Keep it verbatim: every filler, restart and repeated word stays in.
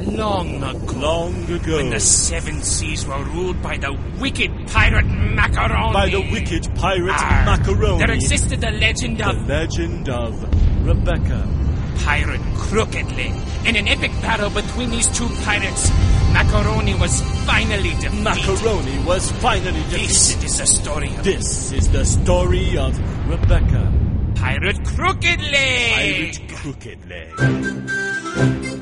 long ago. Long ago. When the seven seas were ruled by the wicked pirate Macaroni. By the wicked pirate Arr, Macaroni. There existed the legend The of legend of Rebecca. Pirate Crooked Leg. In an epic battle between these two pirates, Macaroni was finally defeated. Macaroni was finally defeated. This is the story of This is the story of Rebecca. Pirate Crooked Leg. Pirate Crooked Leg.